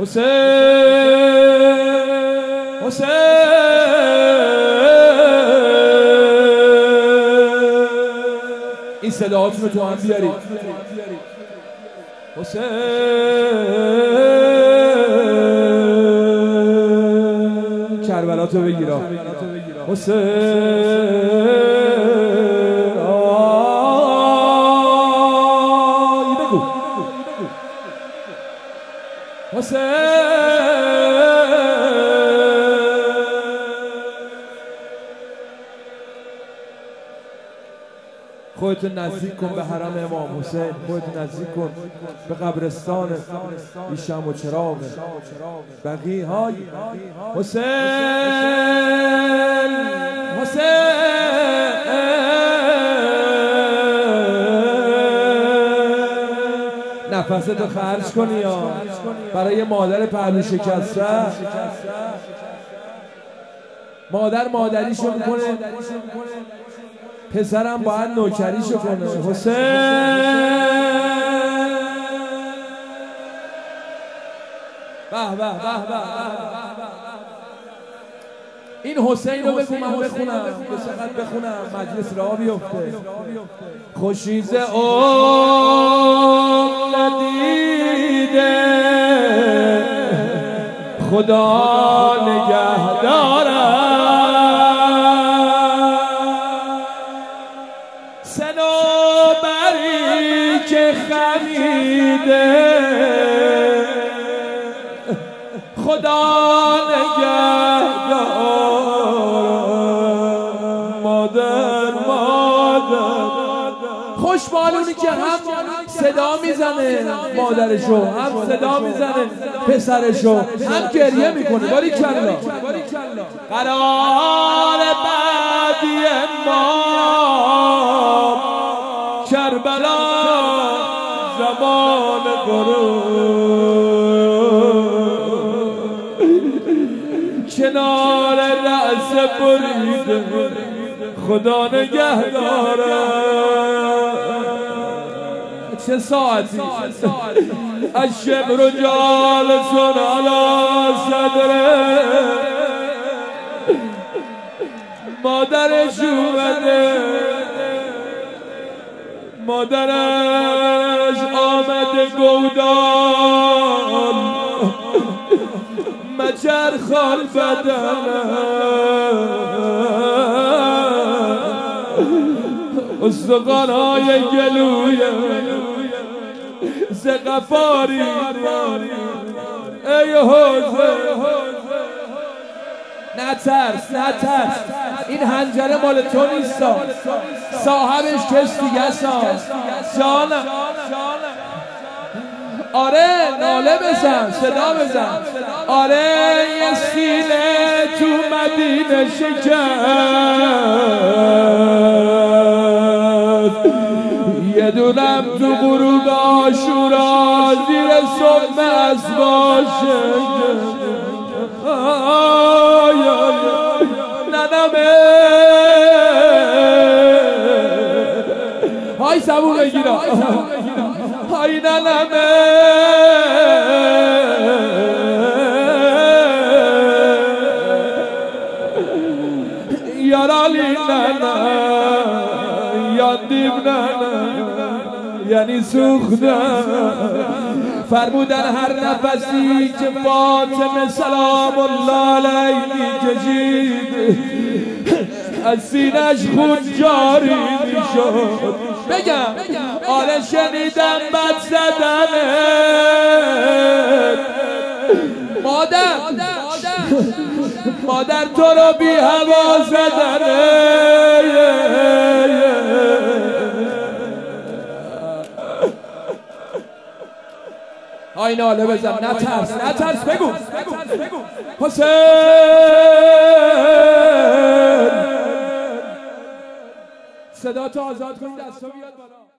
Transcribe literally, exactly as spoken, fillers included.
حسین حسین این صداهاتون رو تو هم بیارید. حسین کربلا تو بگیرا حسین آی بگو حسین خودتو نزدیک کن به حرم امام حسین، خودتو نزدیک کن به قبرستان بی شمع و چراغ بقیع های حسین حسین نفستو خرج کنی یا برای مادر پهلو شکسته. مادر مادریشو میکنه، پسرم باید نوکریشو کنه. حسین به به به به این حسین رو بگو من بخونم، به چقدر بخونم مجلس را بیفته. خوشیز اون ندیده خدا نگه دارد، صنوبری که خمیده خدا نگه دارد. مادر مادر خوشبالونی که هم صدا میزنه مادرشو، هم صدا میزنه پسرشو، هم گریه میکنه. باری کلا قرار بعدی ما کربلا زمان گروه کنار رأس بریده خدا نگه داره. چه ساعتی الشبر جالس على صدره مادرش اومده، مادرش آمده گودال مجر خال بدنه استخوان‌های گلوی زغفاری ای حسین نترس نترس، این حنجره مال تو نیستا، صاحبش کس دیگه ساز جانم. آره ناله بزن، صدا بزن. آره یه سینه تو مدینه شکست، یه دونم تو غروب عاشورا زیر صبح اسبا شکست. ننمه های سبو بگیرا های ننمه یارالی ننه یادیم ننه یعنی سوختن. فرمودن هر نفسی که فاطمه سلام الله علیه میکشید از سینش خون جاری میشد. بگم آره شنیدم بد زدنت مادر مادر تو رو بی هوا زدنت. آی ناله بزن نترس نترس بگو حسین صدا تو آزاد کن دستا بیاد بالا.